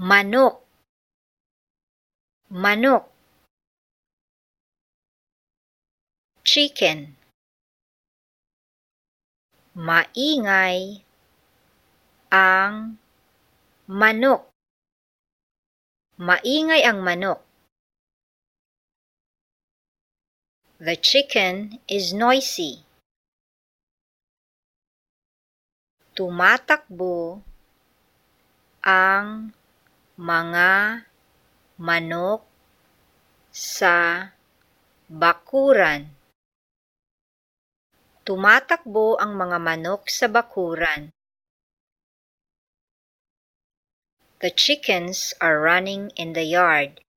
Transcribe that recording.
manok, manok. Chicken, maingay ang manok, maingay ang manok. The chicken is noisy. Tumatakbo ang mga manok sa bakuran. Tumatakbo ang mga manok sa bakuran. The chickens are running in the yard.